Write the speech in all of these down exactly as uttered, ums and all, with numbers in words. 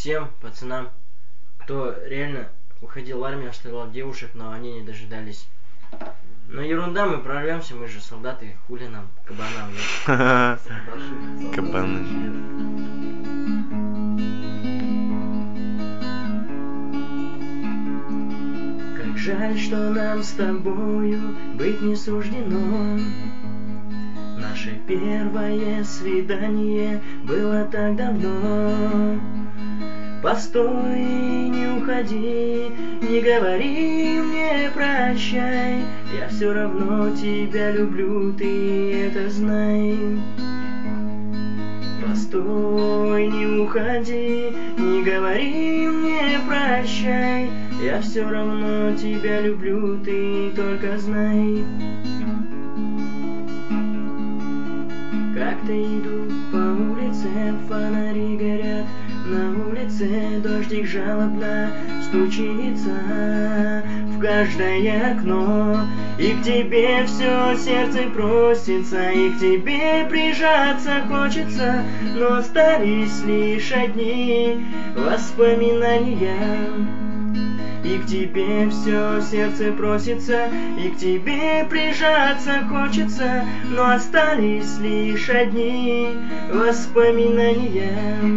всем пацанам, кто реально уходил в армию, оставлял девушек, но они не дожидались. Но ерунда, мы прорвемся, мы же солдаты, хули нам, кабанам. Кабаны. Как жаль, что нам с тобою быть не суждено. Наше первое свидание было так давно. Постой, не уходи, не говори мне прощай. Я все равно тебя люблю, ты это знай. Постой, не уходи, не говори мне прощай. Я все равно тебя люблю, ты только знай. Как-то иду по улице, фонари горят. На улице дождик жалобно стучится в каждое окно. И к тебе все сердце просится, и к тебе прижаться хочется. Но остались лишь одни воспоминания. И к тебе все сердце просится, и к тебе прижаться хочется. Но остались лишь одни воспоминания.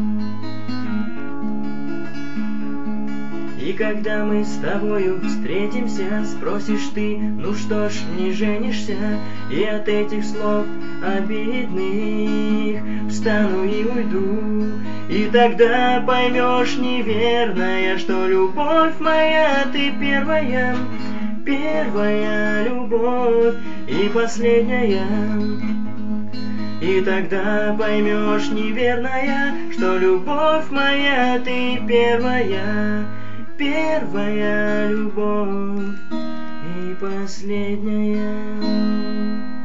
И когда мы с тобою встретимся, спросишь ты, ну что ж, не женишься? И от этих слов обидных встану и уйду. И тогда поймешь, неверная, что любовь моя ты первая, первая любовь и последняя. И тогда поймешь, неверная, что любовь моя ты первая, первая любовь и последняя.